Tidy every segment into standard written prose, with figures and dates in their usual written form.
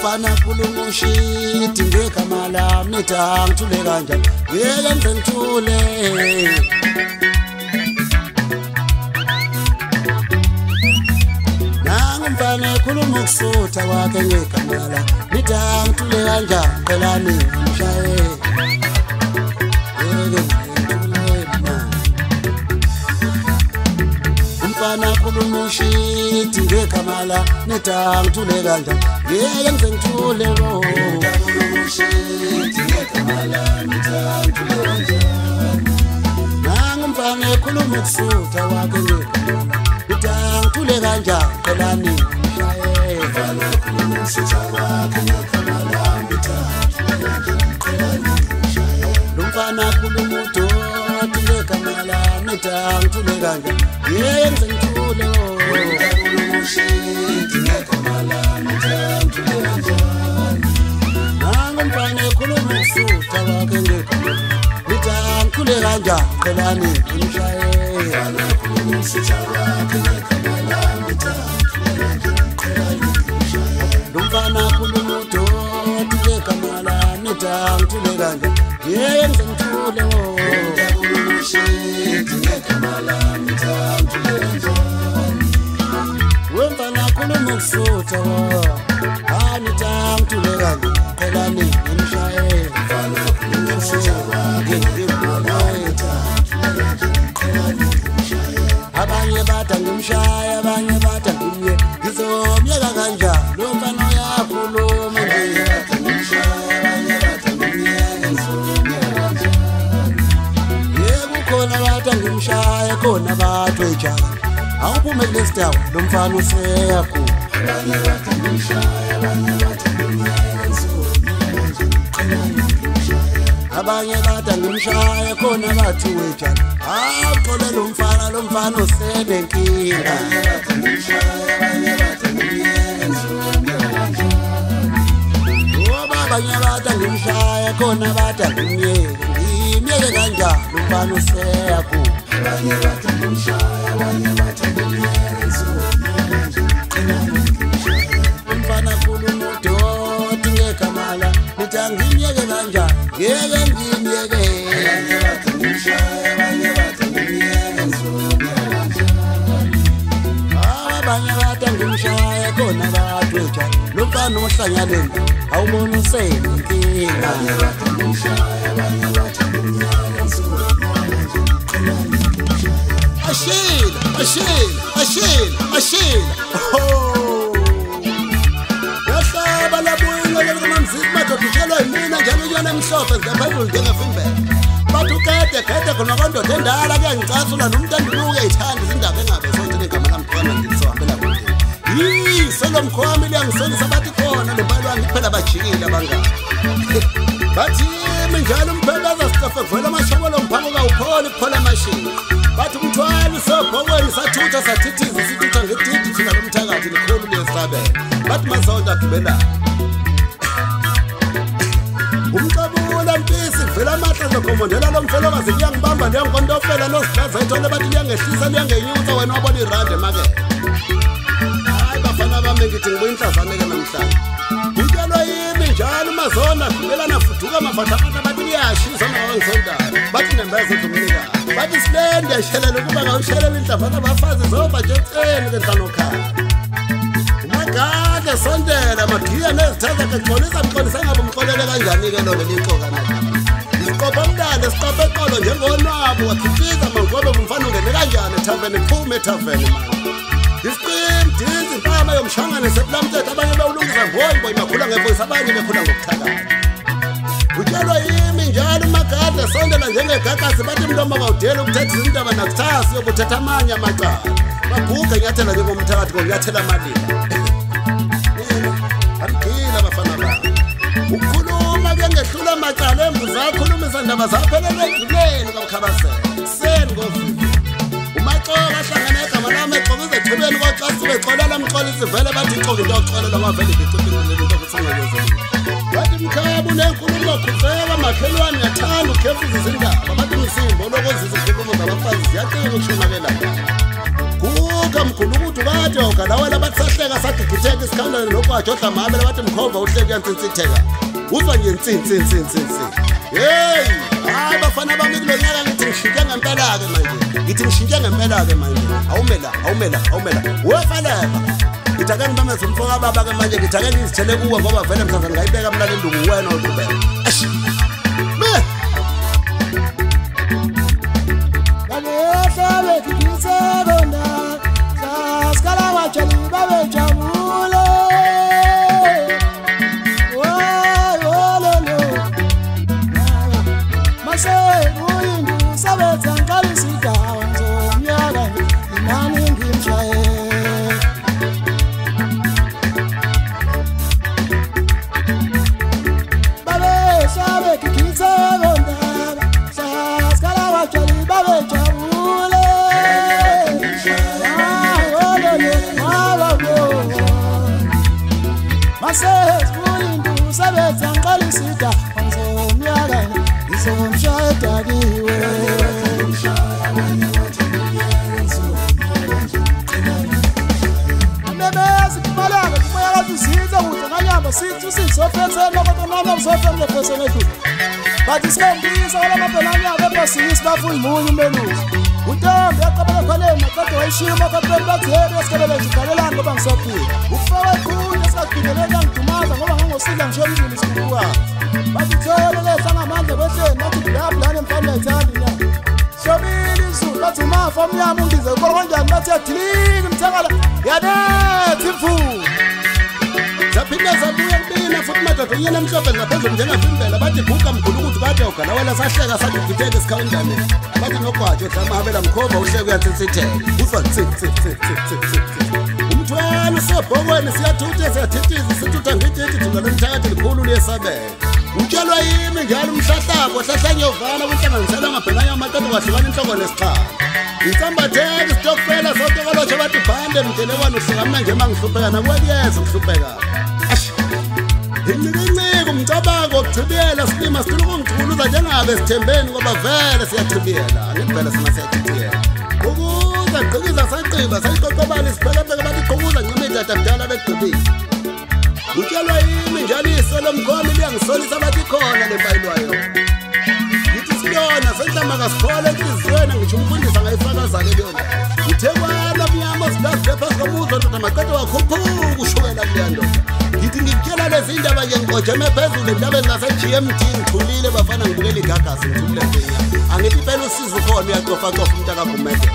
umfana khuluma ushiti ngegama lami nithi angithule kanjani ngeke ngize ngithule nangumfana khuluma ukusutha kwakhe ngegama lami nithi angithule kanjani phelani ngimshaye umfana khuluma ushiti ngegama lami nithi angithule kanjani ngeke ngize ngithule nangumfana khuluma ukusutha kwakhe ngegama nithi angithule kanjani phelani ngimshaye lumfana khuluma udoti ngegama lami nithi angithule kanjani ngeke ngize ngithule nangumfana khuluma ukusutha kwakhe ngegama nithi angithule kanjani phelani ngimshaye lumfana khuluma udoti ngegama lami nithi angithule kanjani ngeke ngize ngithule wemfana khuluma ukusutha nithi angithule kanjani phelani ngimshaye abanye bathi ngimshaye abanye bathi ngimye ngizomyeka kanjani lo mfana uyakhuluma kukhona bathi ngimshaye khona bathi wejani awuphume kule sitawu lo mfana useyakhula abanye bathi ngimshaye khona bathi wejani awuxole lo mfana usenenkinga abanye bathi ngimshaye khona bathi ngimyeke kanjani lo mfana useyakhula umfana khuluma udoti ngegama lami nithi angimyeke kanjani ngeke ngimyeke abanye bathi ngimshaye khona bathi wejani lo mfana ohlanyaleni awubona usenenkinga Ashila. Yahlaba labuya lekamamziki madodishelwa yimina njalo yona emhlophe ngaphezulu njengefimbele. Bathi ukede khona kondoda endala kuyangicasula nomuntu andibuke ithanda izindaba engabe sonke negama lami khona ngizohambela kude. Solo mkhwami liyangisolisa bathi khona lebalwa ngiphela bajikile abangani. Bathi njalo umphekaza sikafe kuvela amashobolo mphako kawupholi kuphola amashini. Bathi umthwali sobhokweni sathutha sathithiza sithutha ngedidi thina lomthakathi likhulu lesabela. Bathi masonto agibela umcabula mpisi kuvela amahla zokhomondela lo mfelokazi liyangibamba liyanginkondofela nosihlaza ithole bathi liyangehlisa liyangenyusa wena wabona irandi emakethe. Hayi bafana bami ngithi ngibuya inhlazane-ke namhlanje utyelwa yimi njalo umazona agibela nafuduka mafahla abantu bathi liyashisa nawangisondayo bathi nembezethu umnikazi bathi silende yashelela ukuba ngawushelela inhlafana abafazi zoba nje ekuseni ke nhlanokhala umagade sondela magiya nezithaza kexolisa ngabe umxolele kanjani-ke lona liqoka isiqopha umntana siqopha eqolo njengonwabo wakhiphiza mangobe umfana ungene kanjani ethaveni phume ethaveni mani isiqimdizi impama yomshangane sebulamthetho abanye bewulungisa ngoyimbo imakhula ngevoyisi abanye bekhula ngokuthakala utyelwa yimi njalo umagade sondela njengegagasi bathi mntomba kawudela ukuthetha izindaba nakusasa yokuthetha amanye amacala baguga nyathela njengomthakathi konyathela amalila amgila bafana bami ukukhuluma kuyengehlula amacala embuzi akhulumisa ndaba zaphelele endluleni kwamkhabasela kuseni ngovivi umaxoka ahlangane egama lami exoka izethubeni koxasi bexolela mxolisi vele bathi ixoka into yoxolela kwavele ngiciphinilento kusingayozelile bathi mkhaba unenkulumo khuzeka makhelwane yathanda ukhefuza izindaba bathi msimbo lokozisa izikhulumo zabafazi ziyaqina ukushumakela guga mkhulu ukuthi bathi awugalawela bathi sahleka gigitheka isikhandane nokwajodla mabe bathi mkhova uhleke yantsitsitheka uzwa nje insintsi hey hayi bafana bami kulonyaka ngithi ngishintshe ngempela ke manje ngithi ngishintshe ngempela ke manje awumela wefalepha ngithi ake ngibameze umfoka baba ke manje ngithi ake ngizithele kuwe ngoba vele msazana ngayibeka mina le ndungu wena uqhubeka But it's going to be so all about the land of the sea, full moon in the news. We don't be a couple of columns, a couple of sheep, a couple of areas, a land of Ansopi. We follow food, just like the Legan tomatoes, and one was still showing in the school. But it's all the less than a month of it, not to be up and find a time. So be this, that's a man from Yamun, is a one and not a clean and tell Yada, food. Zapineza kuyempina futhi madoda yena mhlophe ngaphezulu njengafimbela bathi buka mkhulu ukuthi badoka la wena sahleka sathi ngitheke isikhawundane bathi nogwajo dlamabela mkhova uhleke uyatsitsithela uzwa umthwalo sebhokweni siyathutha siyathithiza sithutha ngithithi thina lomthakathi likhulu liyesabela utshelwa yimi njalo umhlahlabo hlahlanyovana kunhlanganisela ngabhelanya amatatu kwahlukana inhloko nesichalo insambatheke isitokfela sotokolosho bathi bhande mdelekwane uhlangamna nje mangihlupheka nakwekuyeza ukuhlupheka Incike umcabango wokuchibiyela silima sicela ukungiculuza njengabe sithembeni ngoba vele siyachibiyela ngempela sina siyachibiyela ukuze gqikiza saqiba sayiqoqobala isiphelepheke bathi qokuza ncime idada kudala begqibile utshelwa yimi njalo iso lomkhomi liyangisolisa bathi khona lempayilwayo ngithi siyona senhlamba kasikhola enhliziyweni ngisho umfundisa ngayifakazale leyona uthekwana mnyama silazilepha sikomuzo ndoda maqede wakhuphuka ushukela kuleya ndoda ngithi ngikutyela lezi indaba nje ngigojeme phezulu endabeni zase-GMT ngikhulile bafana ngibukela igagasi ngithulile ngeya angithi impela usizo khona uyacofacofa umuntu akagumede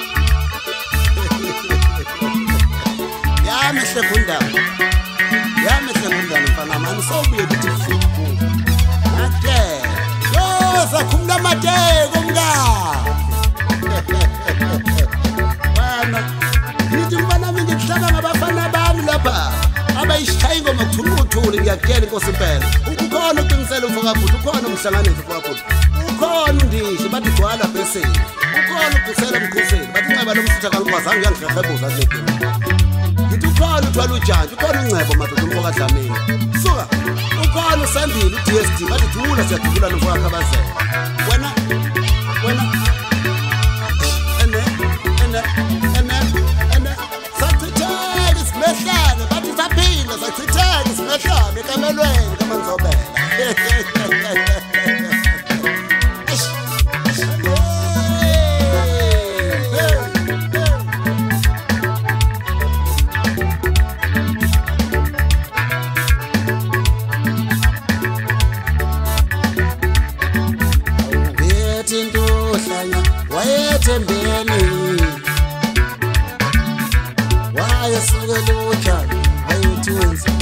yamehle kundaba mfana mani sowubuye kuthi fuku ake sakhumula amateko mngani ngithi mfana mina ngihlaba ngabafana bami lapha abayishaya ingoma kuthuluthuli ngiyakutshela inkosi impela ukhona uqinisele umfokabhuti ukhona umhlanganisi umfokabhuti ukhona undishe bathi gwala bheseni ukhona ugusela emkhuseni bathi inceba lomsitha kangikwazange uyangihehebuza kuledini ngithi ukhona uthwala ujantshi ukhona uncebo madoda umfokadlamini suka ukhona usandile uDSD bathi thula siyadubula nomfokakhabazela wena sakuthithela isimehlane bathi saphinda sakuthithela isimehlane ekamelweni kamanzobela wayethembeni wayesuke lutsha wayethunzi